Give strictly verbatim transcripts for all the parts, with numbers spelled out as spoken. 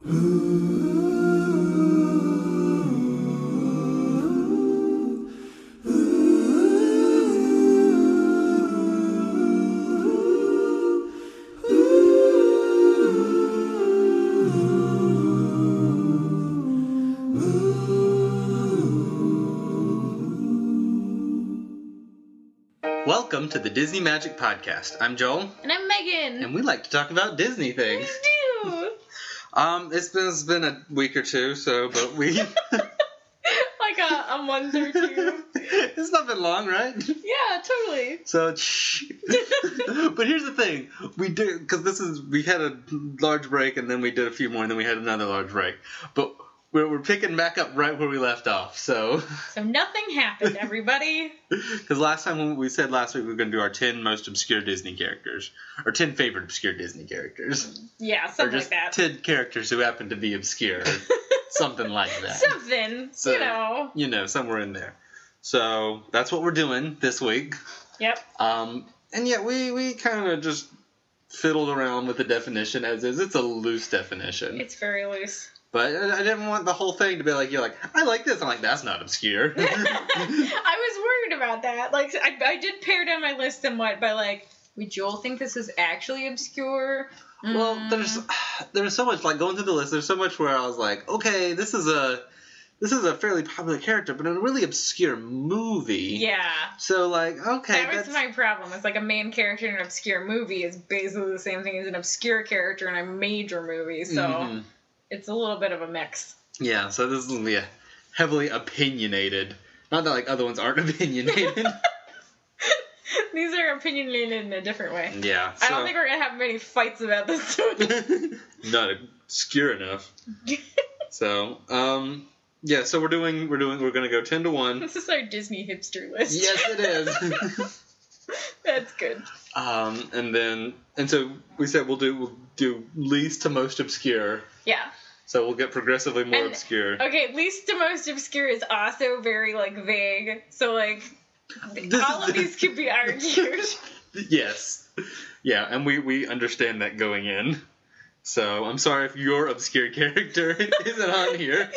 Welcome to the Disney Magic Podcast. I'm Joel. And I'm Megan. And we like to talk about Disney things. We do. um, it's been, it's been a week or two, so, but we... like a, a month or two. It's not been long, right? Yeah, totally. So, shh. But here's the thing. We did, because this is, we had a large break, and then we did a few more, and then we had another large break. But we're, we're picking back up right where we left off, so... So nothing happened, everybody. Because last time, when we said last week we were going to do our ten most obscure Disney characters. Or ten favorite obscure Disney characters. Yeah, something or just like that. ten characters who happen to be obscure. Something like that. Something, So, you know. You know, somewhere in there. So, that's what we're doing this week. Yep. Um, and yeah, we, we kind of just fiddled around with the definition as is. It's a loose definition. It's very loose. But I, I didn't want the whole thing to be like, you're like, I like this. I'm like, that's not obscure. I was worried about that. Like, I, I did pare down my list somewhat by like, would Joel think this is actually obscure? Mm. Well, there's there's so much, like, going through the list, there's so much where I was like, okay, this is a this is a fairly popular character, but in a really obscure movie. Yeah. So, like, okay. That was that's... my problem. It's like a main character in an obscure movie is basically the same thing as an obscure character in a major movie, so Mm-hmm. it's a little bit of a mix. Yeah, so this is going to be a heavily opinionated. Not that, like, other ones aren't opinionated. These are opinionated in a different way. Yeah. So... I don't think we're going to have many fights about this one. Not obscure enough. So, um... yeah, so we're doing, we're doing, we're gonna go ten to one. This is our Disney hipster list. Yes, it is. That's good. Um, and then, and so we said we'll do, we'll do least to most obscure. Yeah. So we'll get progressively more And, obscure. Okay, least to most obscure is also very, like, vague. So, like, This all is- of these could be argued. Yes. Yeah, and we, we understand that going in. So I'm sorry if your obscure character isn't on here.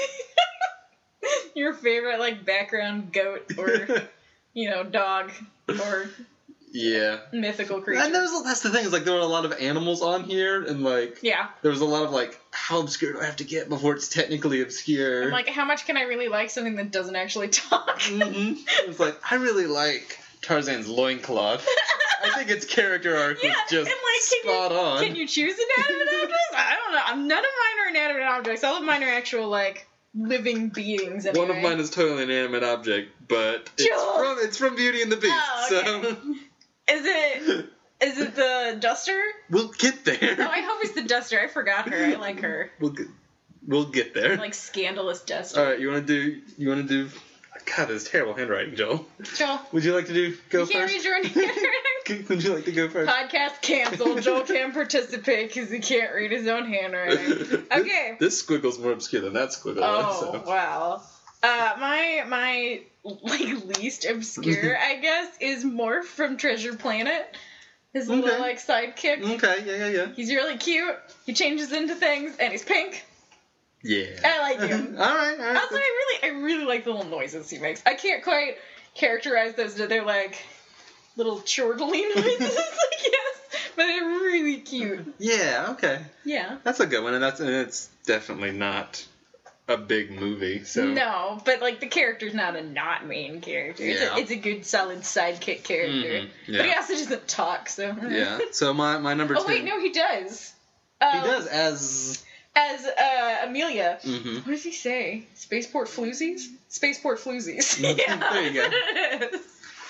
Your favorite, like, background goat or, you know, dog or Yeah. mythical creature. And there's, that's the thing, is like there were a lot of animals on here, and like Yeah. there was a lot of like, how obscure do I have to get before it's technically obscure? I'm like, how much can I really like something that doesn't actually talk? Mm-hmm. It's like, I really like Tarzan's loincloth. I think its character arc Yeah, was just and like, can spot you, on. Can you choose inanimate objects? I don't know. None of mine are inanimate objects. All of mine are actual, like, living beings. Anyway. One of mine is totally an inanimate object, but it's Joel. from it's from Beauty and the Beast. Oh, okay. So Is it? Is it the duster? we'll get there. Oh, I hope it's the duster. I forgot her. I like her. We'll get, we'll get there. Like scandalous duster. All right, you want to do? You want to do? God, this is terrible handwriting, Joel. Joel, Would you like to do go you can't first? read your own handwriting. Would you like to go first? Podcast canceled. Joel can't participate because he can't read his own handwriting. Okay. This, this squiggle's more obscure than that squiggle. Oh so. wow. Uh, my my like least obscure, I guess, is Morph from Treasure Planet. His little Okay. like sidekick. Okay, yeah, yeah, yeah. He's really cute. He changes into things, and he's pink. Yeah. I like him. all right, all right. Also, I really, I really like the little noises he makes. I can't quite characterize those. They're like little chortly noises, I guess, but they're really cute. Yeah, okay. Yeah. That's a good one, and that's and it's definitely not a big movie. So No, but like the character's not a not main character. It's, Yeah. a, it's a good solid sidekick character. Mhm, yeah. But he also doesn't talk, so. yeah. So my my number Oh two. wait, no, he does. He Um, does as. As uh, Amelia. Mm-hmm. What does he say? Spaceport floozies? Spaceport floozies. Mhm, Yeah, there you go. it is.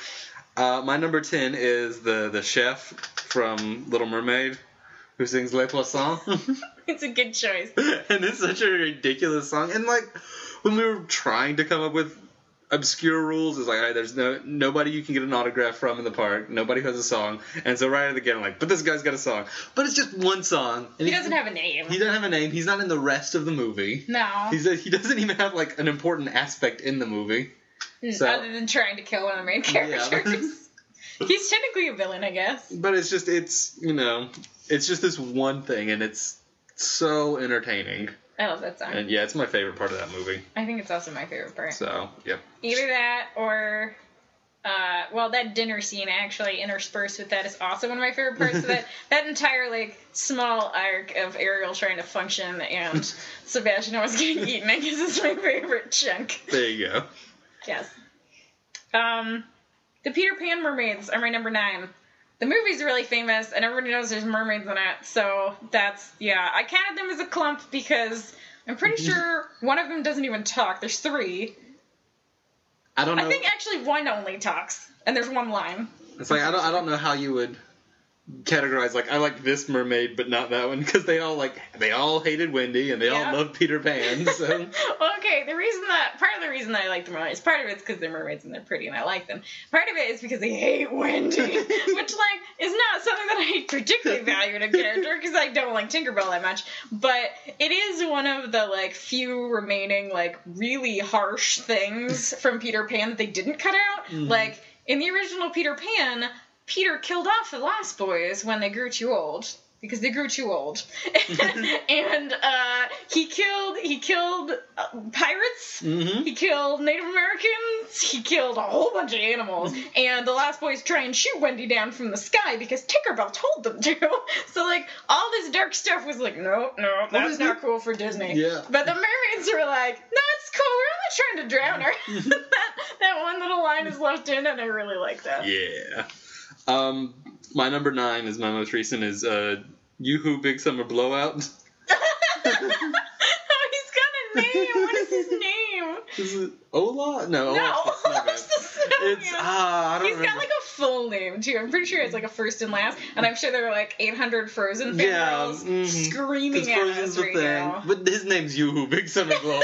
Uh, my number ten is the the chef from Little Mermaid, who sings Les Poissons. It's a good choice. And it's such a ridiculous song. And like when we were trying to come up with obscure rules, it's like, all right, there's no nobody you can get an autograph from in the park. Nobody has a song. And so right at the beginning, I'm like, but this guy's got a song. But it's just one song. And He doesn't have a name. He doesn't have a name. He's not in the rest of the movie. No. He's a, he doesn't even have like an important aspect in the movie. So- Other than trying to kill one of the main characters. He's technically a villain, I guess. But it's just, it's, you know, it's just this one thing, and it's so entertaining. I love that song. And yeah, it's my favorite part of that movie. I think it's also my favorite part. So, yep. Either that or, uh, well, that dinner scene actually interspersed with that is also one of my favorite parts. So that, that entire, like, small arc of Ariel trying to function and Sebastian was getting eaten, I guess is my favorite chunk. There you go. Yes. Um, the Peter Pan mermaids are my number nine. The movie's really famous, and everybody knows there's mermaids in it, so that's, yeah. I counted them as a clump because I'm pretty sure one of them doesn't even talk. There's three. I don't know. I think actually one only talks, and there's one line. It's like, I don't, I don't know how you would categorize, like, I like this mermaid, but not that one, because they all, like, they all hated Wendy, and they Yeah. all love Peter Pan, so... Well, okay, the reason that, part of the reason that I like the mermaids, part of it's because they're mermaids and they're pretty and I like them. Part of it is because they hate Wendy, which, like, is not something that I particularly value in a character, because I don't like Tinkerbell that much, but it is one of the, like, few remaining, like, really harsh things from Peter Pan that they didn't cut out. Mm-hmm. Like, in the original Peter Pan, Peter killed off the Lost Boys when they grew too old. Because they grew too old. and uh, he killed he killed uh, pirates. Mm-hmm. He killed Native Americans. He killed a whole bunch of animals. And the Lost Boys try and shoot Wendy down from the sky because Tinkerbell told them to. So, like, all this dark stuff was like, no, no, that's not cool for Disney. Yeah. But the mermaids were like, no, it's cool. We're not trying to drown her. that, that one little line is left in, and I really like that. Yeah. Um, my number nine is my most recent is uh, Yoo-Hoo Big Summer Blowout. Oh, he's got a name. What is his name? Is it Olaf? No, No, Olaf's the snowman. Olaf's the snowman. It's ah, I don't He's remember. got like a full name too. I'm pretty sure it's like a first and last, and I'm sure there are like eight hundred Frozen fan Yeah, girls mhm. screaming at Frozen's us the right thing. now. But his name's Yoo-Hoo Big Summer Blowout.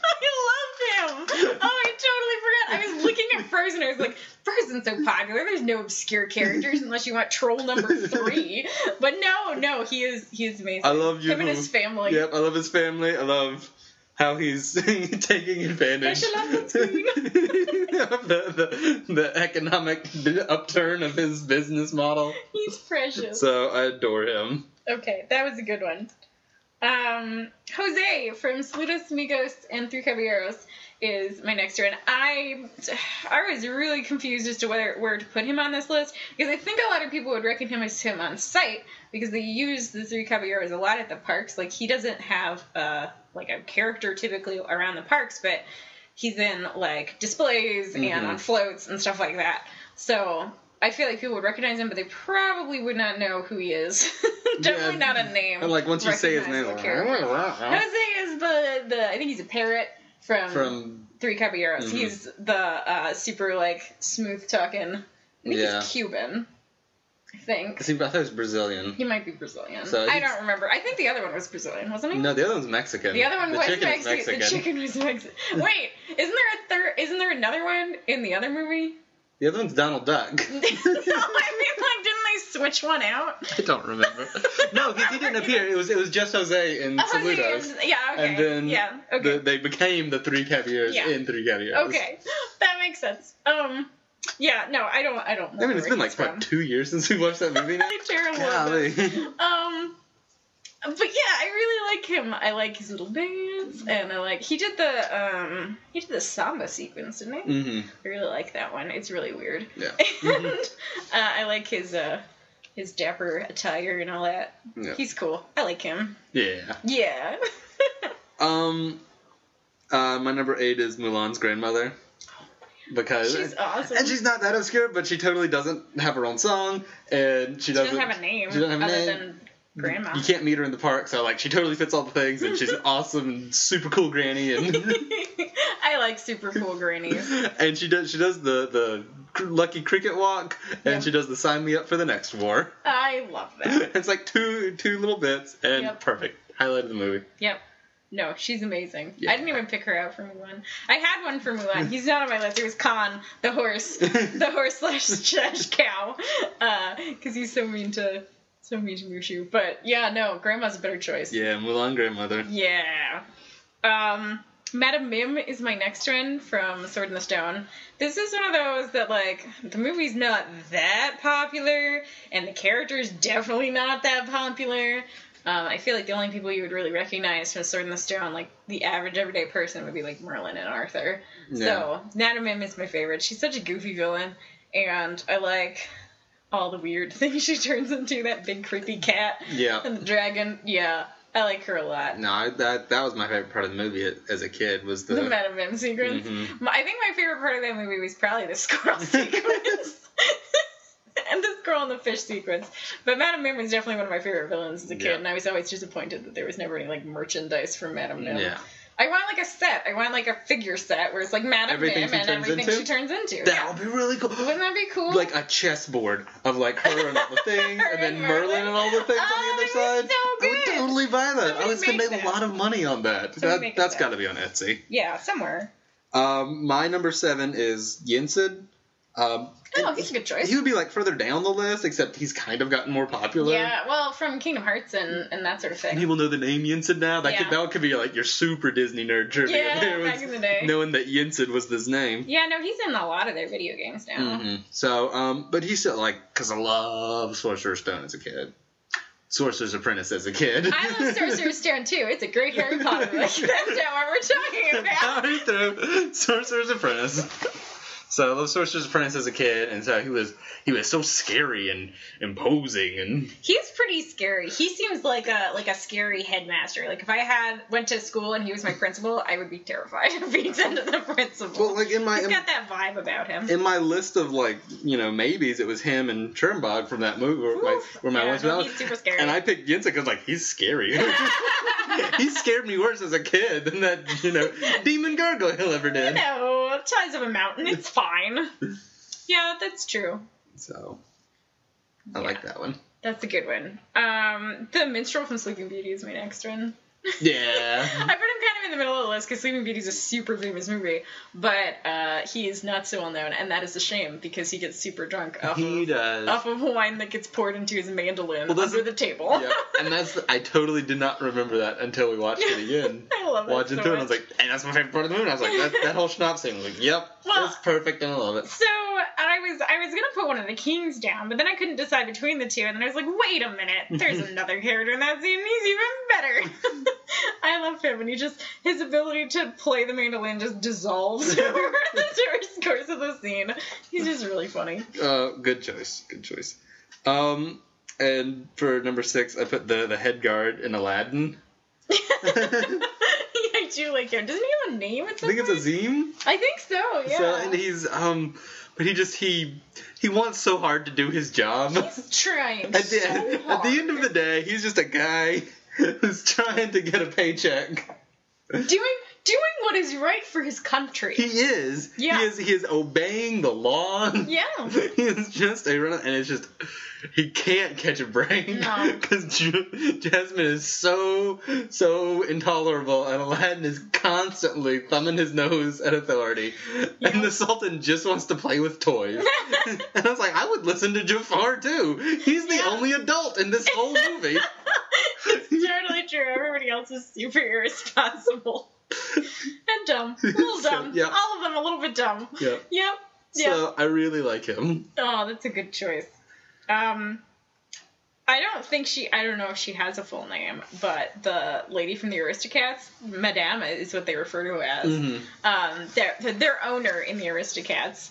I love him. Oh, I totally forgot. I was looking at Frozen. I was like, Frozen's so popular. There's no obscure characters unless you want troll number three. But no, no, he is he is amazing. I love Yoo-Hoo. Him and his family. Yep, I love his family. I love how he's taking advantage I should love that screen. of the, the, the economic upturn of his business model. He's precious. So I adore him. Okay, that was a good one. Um, Jose from Saludos Amigos and Three Caballeros is my next one. I I was really confused as to whether where to put him on this list because I think a lot of people would recognize him on sight because they use the Three Caballeros a lot at the parks. Like he doesn't have uh like a character typically around the parks, but he's in like displays mm-hmm. and on floats and stuff like that. So I feel like people would recognize him, but they probably would not know who he is. Definitely yeah, not a name. And like once you say his name, like, Jose is the, the I think he's a parrot from, from Three Caballeros. Mm-hmm. He's the uh, super like smooth talking. I think yeah. he's Cuban. I think. I, think, I thought he was Brazilian. He might be Brazilian. So I don't remember. I think the other one was Brazilian, wasn't he? No, the other one's Mexican. The other one the was chicken Mexi- is Mexican. The chicken was Mexican. Wait, isn't there a third? Isn't there another one in the other movie? The other one's Donald Duck. No, I mean, like, didn't they switch one out? I don't remember. No, because he didn't appear. It was it was just Jose in Oh, Saludos. Jose, yeah, okay. And then yeah, okay. the, they became the Three Caballeros Yeah. in Three Caballeros. Okay, that makes sense. Um, yeah, no, I don't, I don't. I mean, it's been like what, two years since we watched that movie now. Terrible. Golly. Um, but yeah, I really like him. I like his little dance, and I like he did the um he did the samba sequence, didn't he? Mm-hmm. I really like that one. It's really weird. Yeah. and uh, I like his uh his dapper attire and all that. Yeah. He's cool. I like him. Yeah. Yeah. um, uh, my number eight is Mulan's grandmother. Because she's awesome. And she's not that obscure, but she totally doesn't have her own song, and she She doesn't, doesn't have a name she doesn't have a other name. than Grandma. You can't meet her in the park, so like she totally fits all the things, and she's awesome and super cool granny, and I like super cool grannies. and she does she does the the cr- lucky cricket walk, and Yep. she does the sign me up for the next war. I love that. It's like two two little bits, and Yep. perfect. Highlight of the movie. Yep. No, she's amazing. Yeah. I didn't even pick her out for Mulan. I had one for Mulan. He's not on my list. It was Khan, the horse, the horse slash slash cow, because uh, he's so mean to so mean to Mushu. But yeah, no, Grandma's a better choice. Yeah, Mulan grandmother. Yeah. Um, Madame Mim is my next one from Sword in the Stone. This is one of those that, like, the movie's not that popular, and the character's definitely not that popular, Um, I feel like the only people you would really recognize from Sword in the Stone, like the average everyday person, would be like Merlin and Arthur. Yeah. So Madame Mim is my favorite. She's such a goofy villain, and I like all the weird things she turns into. That big creepy cat Yeah. and the dragon. Yeah, I like her a lot. No, I, that that was my favorite part of the movie as a kid. Was the, The Madame Mim sequence. Mhm. My- I think my favorite part of that movie was probably the squirrel sequence. And the squirrel and the fish sequence. But Madame Mim was definitely one of my favorite villains as a kid, Yeah. and I was always disappointed that there was never any like merchandise from Madame Mim. Yeah. I want like a set. I want like a figure set where it's like Madame Everything Mim she and turns everything into? she turns into. That Yeah. would be really cool. Wouldn't that be cool? Like a chessboard of like her and all the things, Her and then and Merlin. Merlin. and all the things Oh, on the other that'd side. be so I would good. totally buy that. Somebody I was gonna make make a that. lot of money on that. Somebody that make that's that. got to be on Etsy. Yeah, somewhere. Um, my number seven is Yinsid. Um, Oh, and he's a good choice. He would be like further down the list, except he's kind of gotten more popular. Yeah, well, from Kingdom Hearts and, and that sort of thing. People know the name Yinsid now. That Yeah. could that could be like your super Disney nerd trivia. Yeah, There back was in the day. knowing that Yinsid was his name. Yeah, no, he's in a lot of their video games now. hmm So, um, but he's still like, because I love Sorcerer's Stone as a kid. Sorcerer's Apprentice as a kid. I love Sorcerer's Stone too. It's a great Harry Potter. Like, that's not what we're talking about. Power through Sorcerer's Apprentice. So I love Sorcerer's Apprentice as a kid, and so he was he was so scary and imposing, and He's pretty scary. He seems like a like a scary headmaster. Like if I had went to school and he was my principal, I would be terrified if he sent to the principal. well, like in my He's in, got that vibe about him. in my list of like you know maybes, it was him and Chernbog from that movie where my Oof. where my Yeah, one's no, out. he's super scary. And I picked Yinzik because like he's scary. He scared me worse as a kid than that you know demon gargoyle ever You did. know, size of a mountain. It's fine. Yeah, that's true. So I Yeah. like that one. That's a good one. Um, the minstrel from Sleeping Beauty is my next one. Yeah. I put him kind of in the middle of the list because Sleeping Beauty is a super famous movie, but uh, he is not so well known, and that is a shame because he gets super drunk off He of does. off of wine that gets poured into his mandolin Well, that's- under the table. Yeah, and that's I totally did not remember that until we watched it again. I love it Watching so through it, I much. was like, and that's my favorite part of the movie. I was like, that, that whole schnapps thing. I was like, yep, Well- it's perfect, and I love it. So I was I was gonna put one of the kings down, but then I couldn't decide between the two, and then I was like, wait a minute, there's another character in that scene, and he's even better. I love him, and he just his ability to play the mandolin just dissolves over the course of the scene. He's just really funny. Uh, good choice, good choice. Um, and for number six, I put the the head guard in Aladdin. I do like him. Doesn't he have a name? At I some think it's point? Azim. I think so. Yeah. So and he's um, but he just he he wants so hard to do his job. He's trying At the, so end, hard. at the end of the day, he's just a guy who's trying to get a paycheck. doing doing what is right for his country. He is. Yeah. He is. He is obeying the law. Yeah. He is just a runner, and it's just he can't catch a break No. because Jasmine is so so intolerable, and Aladdin is constantly thumbing his nose at authority, Yeah. and the Sultan just wants to play with toys. And I was like, I would listen to Jafar too. He's the Yeah. only adult in this whole movie. It's totally true. Everybody else is super irresponsible. And dumb. A little So, dumb. yeah. All of them a little bit dumb. Yep. Yep. Yep. So I really like him. Oh, that's a good choice. Um, I don't think she, I don't know if she has a full name, but the lady from the Aristocats, Madame is what they refer to her as. Mhm. Um, their, their owner in the Aristocats.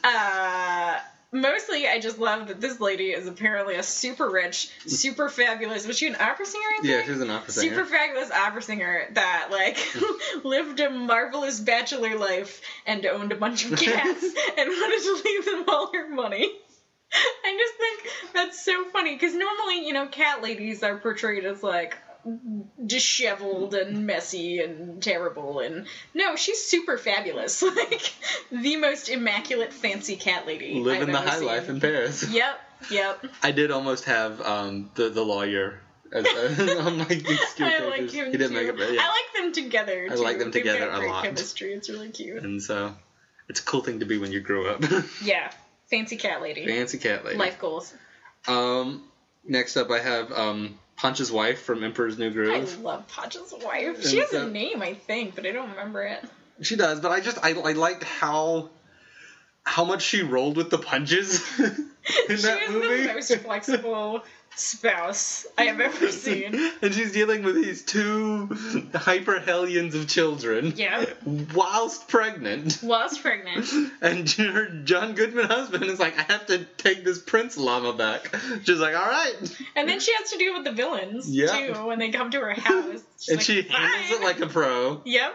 Uh, mostly I just love that this lady is apparently a super rich, super fabulous, was she an opera singer, I think? Yeah, she's an opera singer. Super fabulous opera singer that, like, lived a marvelous bachelor life and owned a bunch of cats and wanted to leave them all her money. I just think that's so funny, because normally, you know, cat ladies are portrayed as, like, disheveled and messy and terrible, and no, she's super fabulous. Like, the most immaculate fancy cat lady Living I've the ever high seen. life in Paris. Yep, yep. I did almost have um, the the lawyer as a, on my obscure I characters. like him He didn't too. make it, but yeah. I like them together, I too. like them They've together got a great lot. chemistry. It's really cute. And so, it's a cool thing to be when you grow up. Yeah, fancy cat lady. Fancy cat lady. Life goals. Um, next up, I have um, Punch's wife from Emperor's New I Groove. love Podge's wife. And She has so- a name, I think, but I don't remember it. She does, but I just I, I liked how how much she rolled with the punches in She that is movie. the most flexible spouse I have ever seen. And she's dealing with these two hyper hellions of children. Yeah. Whilst pregnant. Whilst pregnant. And her John Goodman husband is like, I have to take this Prince llama back. She's like, all right. And then she has to deal with the villains, Yep. too, when they come to her house. She's And like, she handles "Fine." it like a pro. Yep.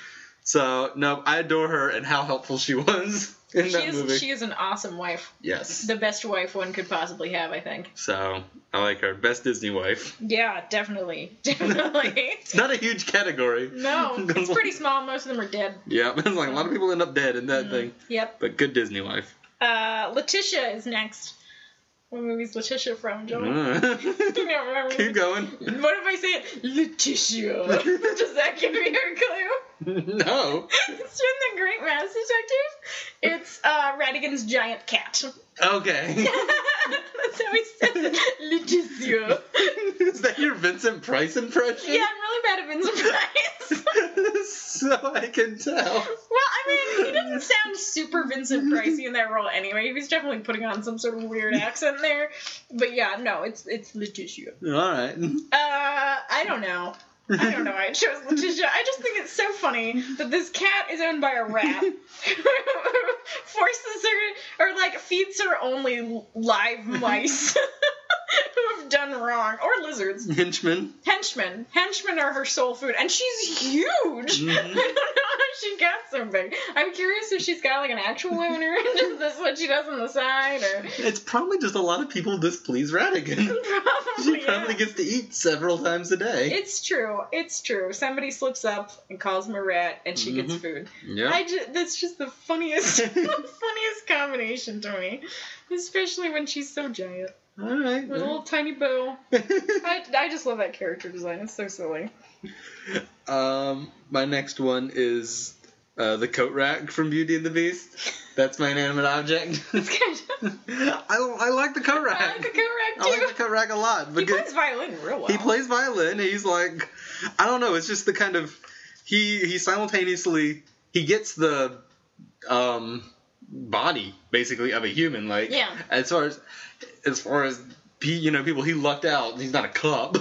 So, no, I adore her and how helpful she was in She that is, movie. she is an awesome wife. Yes. The best wife one could possibly have, I think. So, I like her. Best Disney wife. Yeah, definitely. Definitely. It's not a huge category. No, it's pretty small. Most of them are dead. Yeah, it's like a lot of people end up dead in that Mm, thing. Yep. But good Disney wife. Uh, Letitia is next. What movie's Letitia from, Joel? Uh, I don't remember. keep going. What if I say it? Letitia. Does that give you a clue? No. It's from The Great Mouse Detective. It's uh, Radigan's giant cat. Okay. That's how he says it. Letitia. Is that your Vincent Price impression? Yeah, I'm really bad at Vincent Price. So I can tell. Well, I mean, he doesn't sound super Vincent Pricey in that role anyway. He was definitely putting on some sort of weird accent there. But yeah, no, it's it's Letitia. All right. Uh, I don't know. I don't know why I chose Letitia. I just think it's so funny that this cat is owned by a rat who forces her, or like feeds her only live mice who have done wrong, or lizards. Henchman. Henchmen. Henchmen are her soul food, and she's huge. Mm-hmm. I don't know how she got so big. I'm curious if she's got like an actual owner, and is this what she does on the side, or It's probably just a lot of people displease Radigan. probably, She probably yeah. gets to eat several times a day. It's true. It's true. Somebody slips up and calls him a rat, and she gets Mhm. food. Yeah. I just, that's just the funniest, the funniest combination to me, especially when she's so giant All right. with a little tiny bow. I, I just love that character design. It's so silly. um, my next one is uh, the coat rack from Beauty and the Beast. That's my inanimate object. It's kind of. I, I like the coat rack. I like the coat rack I like too. the coat rack a lot. He Because plays violin real well. he plays violin. He's like, I don't know. It's just the kind of he he simultaneously he gets the um body basically of a human. Like Yeah. as far as as far as he, you know people he lucked out. He's not a cub.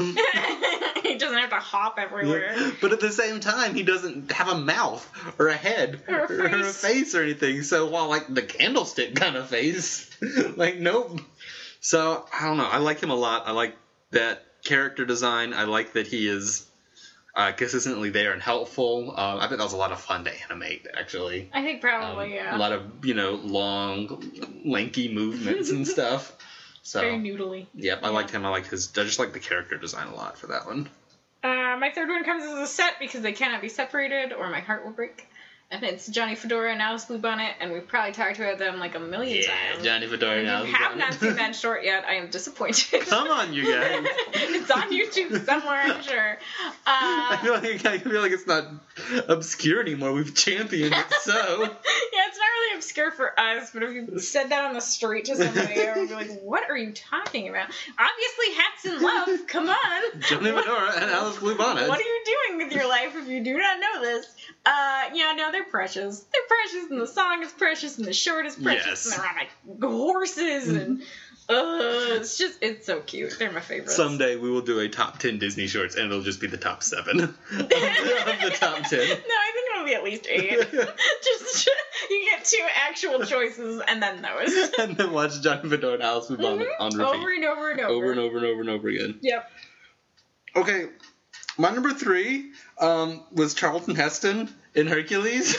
He doesn't have to hop everywhere. But at the same time, he doesn't have a mouth or a head Or a or a face. face or anything. So while like the candlestick kind of face, like nope. So I don't know. I like him a lot. I like that character design. I like that he is uh, consistently there and helpful. Um, I think that was a lot of fun to animate. Actually, I think probably, Um, yeah. a lot of you know long, lanky movements and stuff. So Very noodly. yep, I liked him. I liked his. I just like the character design a lot for that one. Uh, my third one comes as a set because they cannot be separated or my heart will break. And it's Johnny Fedora and Alice Bluebonnet, and we've probably talked about them like a million Yeah, times. Johnny Fedora. If now you have not seen that short yet, I am disappointed. Come on, you guys. It's on YouTube somewhere, I'm sure. I Uh, feel like I feel like it's not obscure anymore. We've championed it so. yeah, it's not really obscure for us, but if you said that on the street to somebody, I would be like, what are you talking about? Obviously, Hats in Love, come on. Johnny Fedora and Alice Bluebonnet. What are you doing with your life if you do not know this? Uh, yeah, no, they're precious. They're precious, and the song is precious, and the short is precious, Yes. and they're on like horses, and uh, it's just, it's so cute. They're my favorites. Someday we will do a top ten Disney shorts, and it'll just be the top seven of the, of the top ten. No, I think it'll be at least eight. Just you get two actual choices, and then those. And then watch Johnny Fedora and Alice Bluebonnet Mhm. on repeat. Over and over and over. Over and over and over and over again. Yep. Okay, my number three um, was Charlton Heston in Hercules.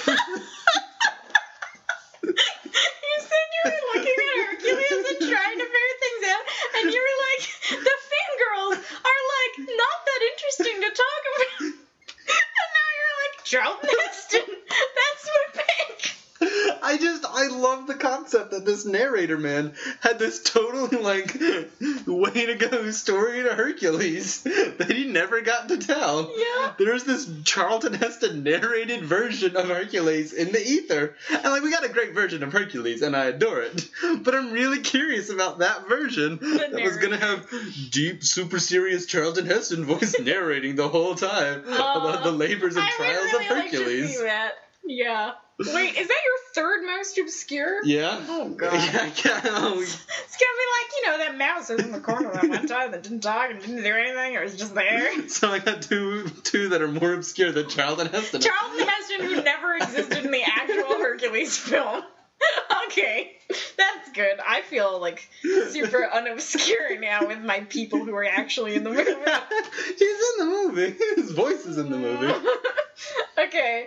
You said you were looking at Hercules and trying to figure things out, and you were like, the fangirls are like not that interesting to talk about. And now you're like, Charlton Heston, that's my pick. I just, I love the concept that this narrator man had this totally, like, way to go story to Hercules that he never got to tell. Yeah. There's this Charlton Heston narrated version of Hercules in the ether. And, like, we got a great version of Hercules, and I adore it. But I'm really curious about that version that was going to have deep, super serious Charlton Heston voice narrating the whole time Oh, about the labors and I would trials really of like to Hercules. see that. Yeah. Wait, is that your third most obscure? Yeah. Oh, God. Yeah, yeah. Oh, It's gonna be like, you know, that mouse was in the corner that one time that didn't talk and didn't do anything. It was just there. so I got two two that are more obscure than Charlton Heston. Charlton Heston, who never existed in the actual Hercules film. Okay, that's good. I feel like super unobscure now with my people who are actually in the movie. He's in the movie. His voice is in the movie. Okay.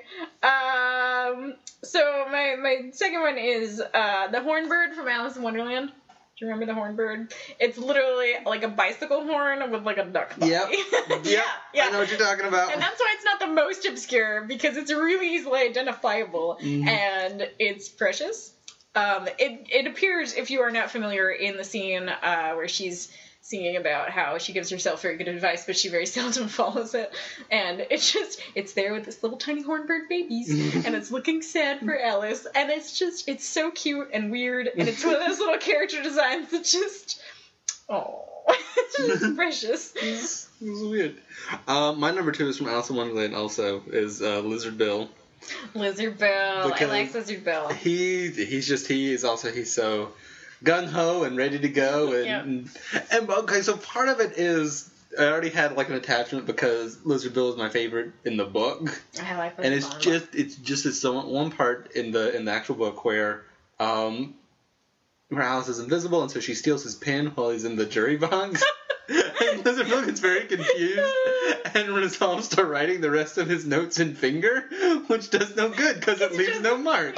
Um. So my my second one is uh the hornbird from Alice in Wonderland. Do you remember the hornbird? It's literally like a bicycle horn with like a duck body. Yep. yeah, Yep. yeah. I know what you're talking about. And that's why it's not the most obscure, because it's really easily identifiable Mhm. and it's precious. Um, it it appears, if you are not familiar, in the scene uh, where she's singing about how she gives herself very good advice, but she very seldom follows it. And it's just, it's there with this little tiny hornbird babies, and it's looking sad for Alice, and it's just, it's so cute and weird, and it's one of those little character designs that just, oh, it's just precious. It's, it's weird. Uh, my number two is from Alice in Wonderland also, is uh, Lizard Bill. Lizard Bill. Because I like Lizard Bill. He, he's just, he is also, he's so gung-ho and ready to go. And, Yep. and, and, okay, so part of it is, I already had like an attachment because Lizard Bill is my favorite in the book. I like Lizard And it's Bill. just, it's just it's so one part in the in the actual book where, um, where Alice is invisible, and so she steals his pen while he's in the jury box. And Lizard Bill gets very confused and resolves to writing the rest of his notes in finger, which does no good because it It's leaves just- no marks.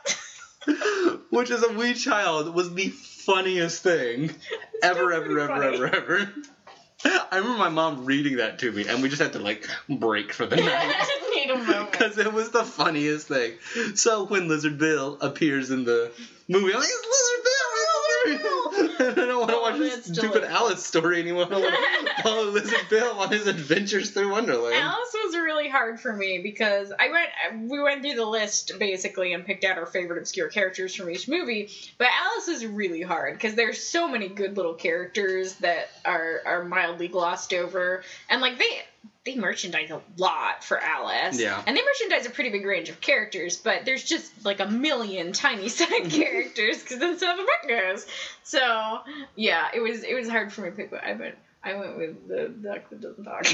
Yeah. Which, as a wee child, was the funniest thing ever, still ever, pretty ever, funny. ever, ever. I remember my mom reading that to me, and we just had to like break for the night. Need a moment. Because it was the funniest thing. So when Lizard Bill appears in the movie, I'm like, it's Lizard Bill! It's Lizard Bill! And I don't want to Oh, watch this that's stupid delightful. Alice story anymore. I want to follow Lizard Bill on his adventures through Wonderland. Alice was really hard for me because I went, we went through the list basically and picked out our favorite obscure characters from each movie. But Alice is really hard because there's so many good little characters that are are mildly glossed over, and like they. They merchandise a lot for Alice. Yeah. And they merchandise a pretty big range of characters, but there's just like a million tiny side characters because that's how the book goes. So, yeah, it was it was hard for me to pick, but I went, I went with the duck that doesn't talk.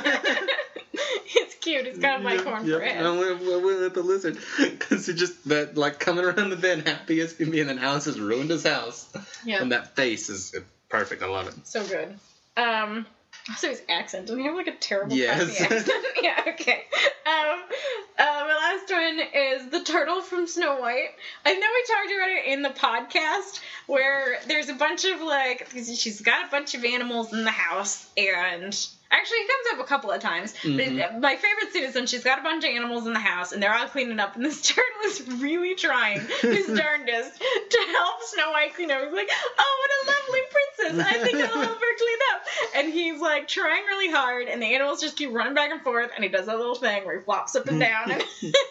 It's cute. It's got my corn Yep, for it. I went, I went with the lizard. Because it just, that, like, coming around the bend, happy as can be, and then Alice has ruined his house. Yeah. And that face is perfect. I love it. So good. Um, also his accent. Doesn't he have like a terrible Yes. Cockney accent? Yeah, okay. Um, uh, my last one is the turtle from Snow White. I know we talked about it in the podcast where there's a bunch of like, she's got a bunch of animals in the house, and actually it comes up a couple of times. Mhm. But my favorite scene is when she's got a bunch of animals in the house and they're all cleaning up, and this turtle is really trying his darndest to help Snow White clean up. He's like, oh, what a lovely princess. I think I'll help her clean up. And he's like trying really hard, and the animals just keep running back and forth, and he does that little thing where he flops up and down and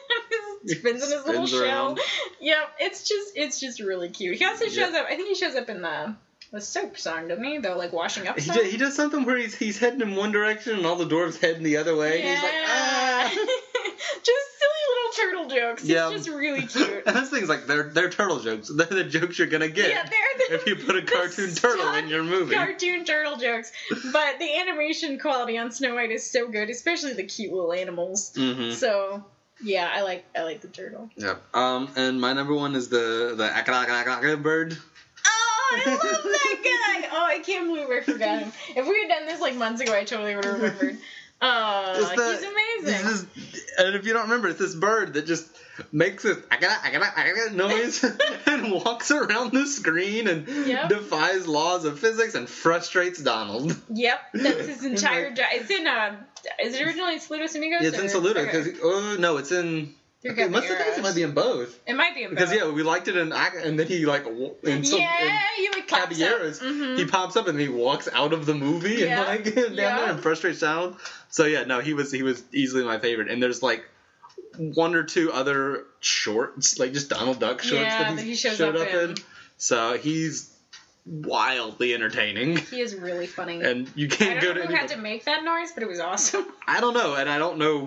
spins in his little Spins shell. around. Yep, it's just it's just really cute. He also shows Yeah. up, I think he shows up in the the soap song, doesn't he? The like washing up He, song. do, he does something where he's he's heading in one direction and all the dwarves heading the other way. And he's like, ah. Just silly little turtle jokes. Yeah. It's just really cute. And those things, like, they're, they're turtle jokes. They're the jokes you're gonna get Yeah, they're the, if you put a the cartoon turtle stock in your movie. Cartoon turtle jokes. But the animation quality on Snow White is so good, especially the cute little animals. Mm-hmm. So yeah, I like I like the turtle. Yep. Um, and my number one is the the akalaka bird. Oh, I love that guy! Oh, I can't believe I forgot him. If we had done this like months ago, I totally would have remembered. Uh, It's the- he's amazing. This is, and if you don't remember, it's this bird that just makes this akala, akala, akala noise and walks around the screen and Yep. defies laws of physics and frustrates Donald. Yep, that's his entire job. It's in uh, is it originally Saludos Amigos? It's in or- Saludo okay. because oh no, it's in. Through Okay, must have Caballeros. it might be in both. It might be in Because both. yeah, we liked it in Ac- and then he like w- in some yeah, in he like pops up. Caballeros, Mhm. he pops up and he walks out of the movie Yeah, and like down yeah. there and frustrates Donald. So yeah, no, he was he was easily my favorite. And there's like one or two other shorts, like just Donald Duck shorts Yeah, that, that he he shows showed up up in. in. So he's wildly entertaining. He is really funny. And you I can't don't go know to who any. had to make that noise, but it was awesome. I don't know, and I don't know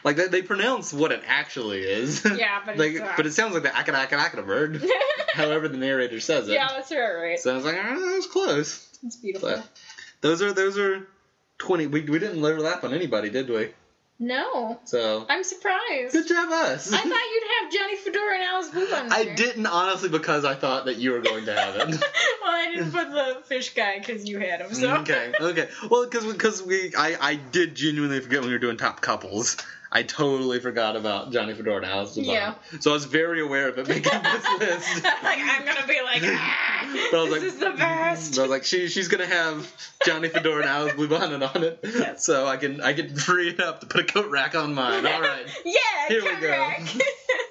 Like they, they pronounce what it actually is. Yeah, but like, it's, uh... but it sounds like the akada akada akada bird. However the narrator says it. Yeah, that's right, right. So I was like, oh, that was close. It's beautiful. But those are those are twenty. We we didn't overlap on anybody, did we? No. So I'm surprised. good job, us. I thought you'd have Johnny Fedora and Alice Blue on I there. didn't honestly because I thought that you were going to have it. Well, I didn't put the fish guy because you had him. So. Okay, okay. Well, because because we I, I did genuinely forget when we were doing top couples. I totally forgot about Johnny Fedora and Alice Blue. Yeah. So I was very aware of it making this list. Like I'm gonna be like, ah, But I was this like, is the best. I was like, she she's gonna have Johnny Fedora and Alice Blue Bonnet on it, Yes. so I can I can free it up to put a coat rack on mine. All right. Yeah, Here we go. correct.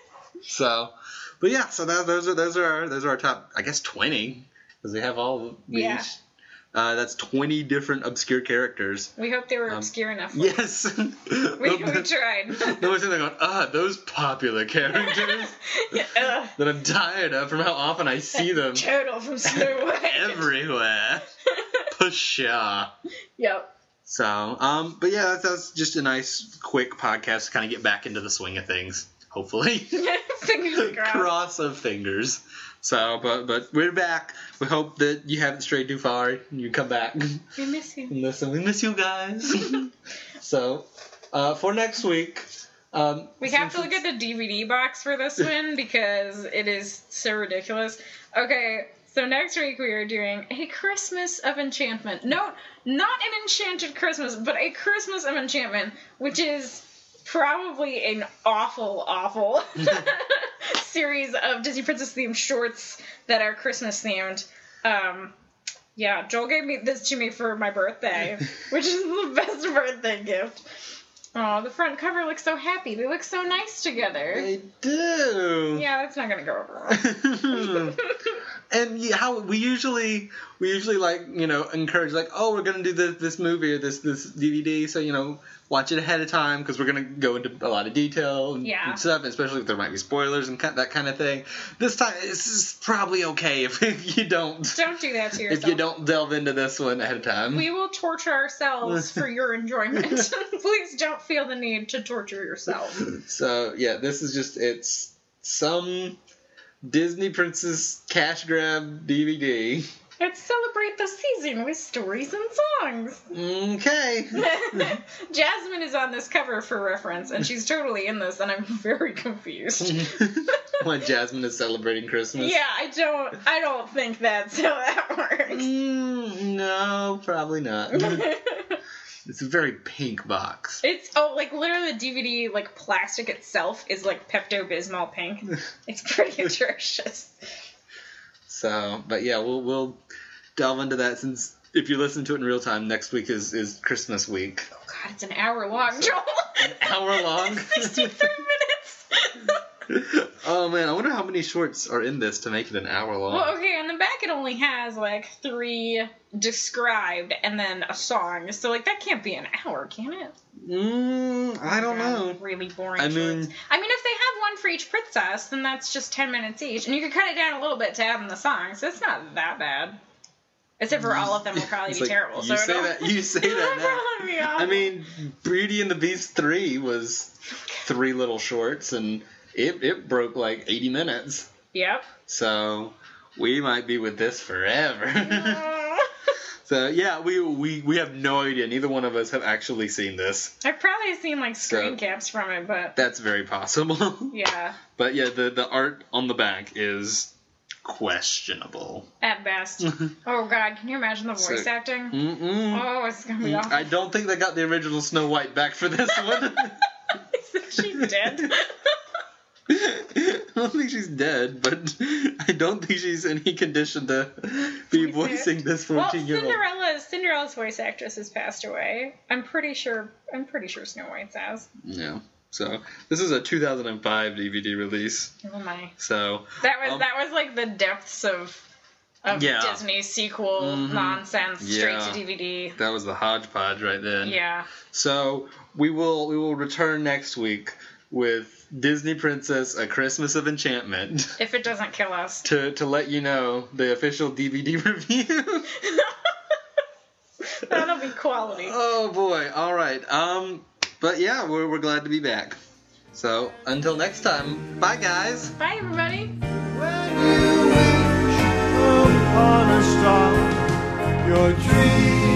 So, but yeah, so that, those are those are our those are our top, I guess, twenty because we have all these. Yeah. Uh, that's twenty different obscure characters. We hope they were Um, obscure enough. For Yes. us. We, we tried. No one's sitting there going, ah, those popular characters Yeah, ugh. that I'm tired of from how often I see them Turtle from Snow White. everywhere. Pshaw. Yep. So, um, but yeah, that's, that's just a nice, quick podcast to kind of get back into the swing of things. Hopefully. Fingers crossed. Cross of fingers. So, but but we're back. We hope that you haven't strayed too far and you come back. We miss you. Listen, we miss you guys. So, uh, for next week, um, We have to look at the D V D box for this one because it is so ridiculous. Okay, so next week we are doing A Christmas of Enchantment. No, not an Enchanted Christmas, but A Christmas of Enchantment, which is probably an awful, awful series of Disney Princess themed shorts that are Christmas themed. Um, yeah, Joel gave me this to me for my birthday, which is the best birthday gift. Oh, the front cover looks so happy. They look so nice together. They do. Yeah, that's not gonna go over well. And yeah, how we usually we usually like you know encourage like oh we're gonna do this this movie or this this D V D so you know watch it ahead of time because we're gonna go into a lot of detail and, Yeah. and stuff, especially if there might be spoilers and that kind of thing. This time this is probably okay if, if you don't Don't do that to yourself. if you don't delve into this one ahead of time. We will torture ourselves for your enjoyment. Please don't feel the need to torture yourself. So yeah, this is just it's some Disney Princess cash grab D V D. Let's celebrate the season with stories and songs. Okay. Jasmine is on this cover for reference, and she's totally in this, and I'm very confused. When Jasmine is celebrating Christmas. Yeah, I don't, I don't think that's how that works. Mm, no, probably not. It's a very pink box. It's, oh, like, literally the D V D, like, plastic itself is, like, Pepto-Bismol pink. It's pretty atrocious. So, but yeah, we'll we'll delve into that since if you listen to it in real time, next week is, is Christmas week. Oh, God, it's an hour long, Joel. An hour long? sixty-three minutes. Oh, man, I wonder how many shorts are in this to make it an hour long. Well, okay, on the back it only has, like, three described and then a song. So, like, that can't be an hour, can it? Mm, I don't know. Really boring I shorts. mean- I mean, if they have one for each princess, then that's just ten minutes each. And you could cut it down a little bit to add in the song, so it's not that bad. Except for all of them will probably It's be like, terrible. You so say it'll- that. You say it'll that now. probably be awful. I mean, Beauty and the Beast three was three little shorts, and it it broke like eighty minutes. Yep. So we might be with this forever. So yeah, we, we we have no idea. Neither one of us have actually seen this. I've probably seen, like, screen So- caps from it, but That's very possible. yeah, But yeah, the the art on the back is questionable. at best. Oh, God, can you imagine the voice So- acting? Mm-mm. Oh, it's gonna be awful. I don't think they got the original Snow White back for this one. She's dead. I don't think she's dead, but I don't think she's in any condition to be Voice voicing this Well, fourteen-year-old. Cinderella, Cinderella's voice actress has passed away. I'm pretty sure. I'm pretty sure Snow White's has. Yeah. So this is a two thousand five D V D release. Oh my! So That was Um, that was like the depths of of Yeah. Disney sequel Mhm. nonsense straight Yeah. to D V D. that was the hodgepodge right then. Yeah. So we will we will return next week with Disney Princess: A Christmas of Enchantment If it doesn't kill us. to to let you know the official D V D review. That'll be quality. Oh boy! All right. Um, But yeah, we're, we're glad to be back. So, until next time, bye guys! Bye, everybody! When you wish upon a star, your dream